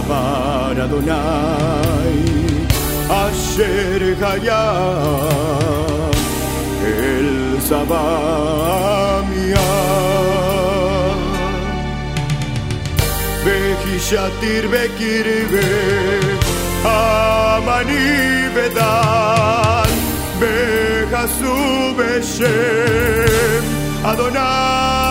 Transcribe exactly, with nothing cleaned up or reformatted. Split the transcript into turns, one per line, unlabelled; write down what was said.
דבר אדוני אשר היה אל סבמיה וכי שתיר בקרבי המני ודן בחסו בשם אדוני